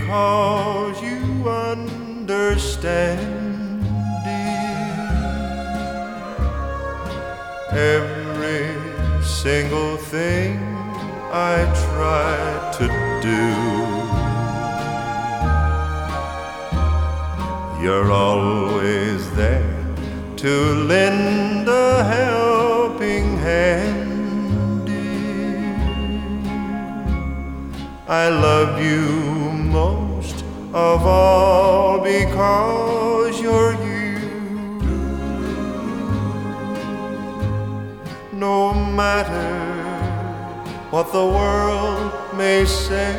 because you understand, dear. Every single thing I try to do, you're always there to lend a helping hand, dear. I love you most of all because you're you. No matter what the world may say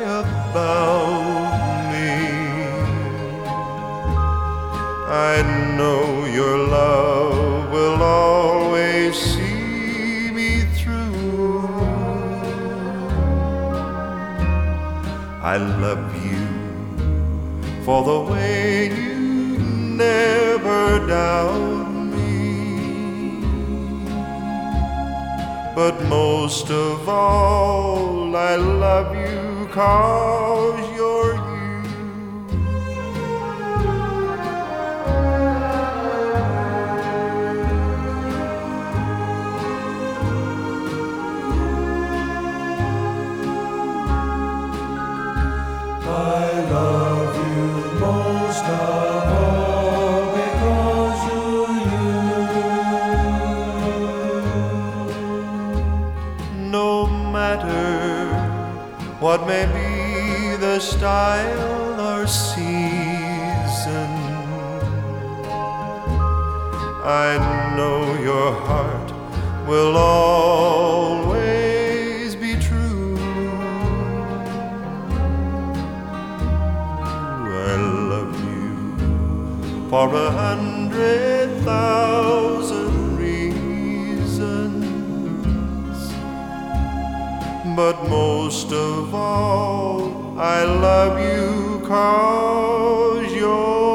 about me, I know your love will always see me through. I love you for the way you never doubt me, but most of all I love you 'cause you're you. I love you most of all because you're you. No matter what may be the style or season, I know your heart will always be true. I love you for 100,000 reasons, but most of all I love you 'cause you're